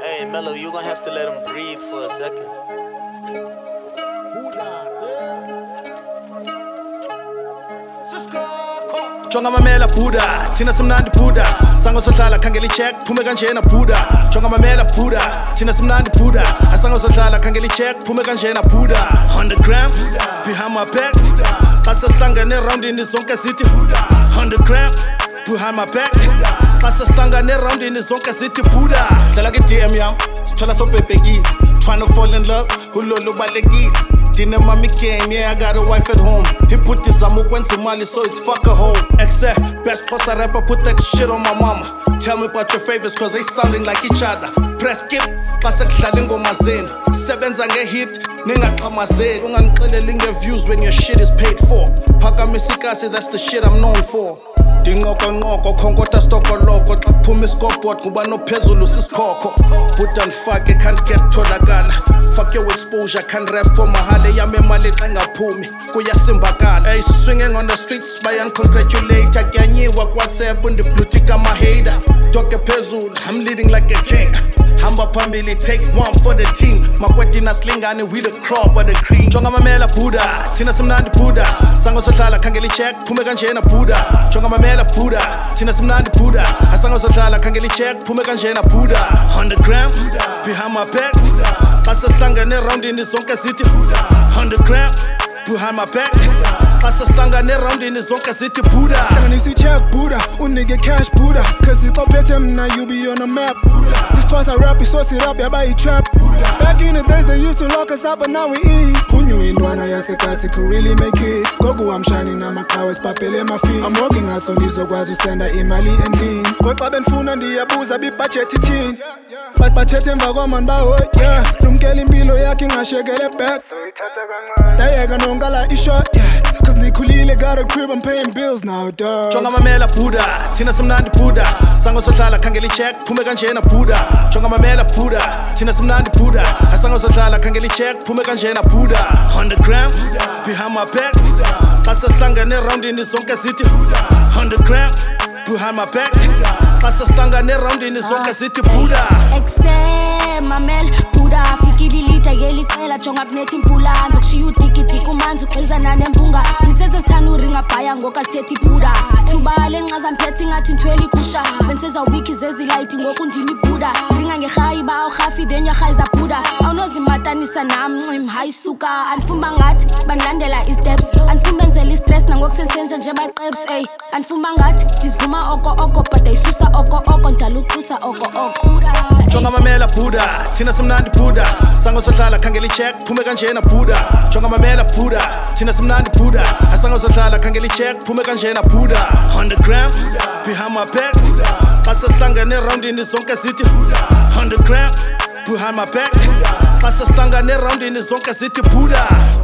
Hey, Mello, you gonna have to let him breathe for a second. Jonga mamela Buddha, thina simnandi Buddha. Sango sohlala khangela icheck, phume kanjena Buddha. Jonga mamela Buddha, thina simnandi Buddha. Asango sohlala khangela icheck, phume kanjena Buddha. 100 gram, behind my back. Xa sihlangane roundini zonke zithi 100 gram, behind my back. Xa sihlangane roundini zonke zithi Buddha. Dlala ke DM yam, sithola sobhebhekile. Trying to fall in love, hulolo balekile. Dine mami game, yeah, I got a wife at home. He put his amukwenzi mali, so it's fuck a hoe. Except, best Xhosa rapper, put that shit on my mama. Tell me about your favorites, cause they sounding like each other. Press skip, xa sekudlala ingoma zenu. Sebenza nge-hit, ningaqhamazeli. Ungangixeleli nge-views when your shit is paid for. Phakamisa ikasi, that's the shit I'm known for. Dinqoko khonkotha stokoloko. Xa kuphuma iskobhod, kuba nophezulu sisikhokho. Buddha ndifake, can't get tholakala. Fuck your exposure, can't rap for mahale. Yami imali xa ingaphumi, kuyasimbakala. Hey, swinging on the streets, bayan-congratulate. Akyanyiwa ku-WhatsApp, ndiblutika ama-hater. Doke phezulu, I'm leading like a king. Hamba phambili, take one for the team. Makweti naslingane, we the crop of the cream. Jonga mamela Buddha, thina simnandi Buddha. Sango sohlala khangela icheck, phume kanjena Buddha. Jonga mamela Buddha, thina simnandi Buddha. Asango sohlala khangela icheck, phume kanjena Buddha. 100 gram, behind my back. Xa sihlangane roundini zonke zithi 100 gram, behind my back. Xa sihlangane roundini zonke zithi Buddha. Hlanganisa icheck Buddha, unike cash Buddha. Cause ixophethe mna, you be on the map. This Xhosa rap isosi rap yaba yi-trap. Back in the days they used to lock us up but now we eat. Who knew intwana yasekasi could really make it? Gogo I'm shining namakhawa esiphaphele ema-feet. I'm working out so ndizokwazi usenda imali endlini. Koxa benifuna ndiyabuza bibudget ithini. Bathethe emva kwamani bahoy, yeah. Lumkela impilo yakhe ingashekele back. Dayeka nongala ishot, yeah. Cause ndikhulile, got a crib, I'm paying bills now, dog. Jonga mamela Buddha, thina simnandi Buddha. Sango sohlala khangela icheck, phume kanjena Buddha. Jonga mamela Buddha, thina simnandi Buddha. Asango sohlala khangela icheck, phume kanjena Buddha. 100 gram, behind my back. Xa sihlangane roundini zonke zithi 100 gram, behind my back. Xa sihlangane roundini zonke zithi Buddha. Mamela Buddha, fikililita yelicela jonga kunethi imvula. Ngizokushiya udikidiki umanzi ugxilizana nempunga. Niseze sithanda uringa bhaya ngoku asithethi Buddha. Thuba lenqaza mphethe ngathi nthwele ikusha. Benseza wiki zezilayiti ngoku ndimi Buddha. Ringa ngerhayi ba awurhafi then uyarhayiza Buddha. Awunozimatanisa nam ncim hayi suka. Andifumba ngathi bandilandela i-steps. Andifumba benzela i-stress nangoku sensenza nje baqebs. Ey, andifumba ngathi ndizivuma oko but ayisusa oko ndidala uqhusa oko. Jonga mamela Buddha, thina simnandi Buddha. Sango sohlala khangela icheck, phume kanjena Buddha. Jonga mamela Buddha, thina simnandi Buddha. Asango sohlala khangela icheck, phume kanjena Buddha. 100 gram, behind my back. Xa sihlangane roundini zonke zithi 100 gram, behind my back. Xa sihlangane roundini zonke zithi Buddha.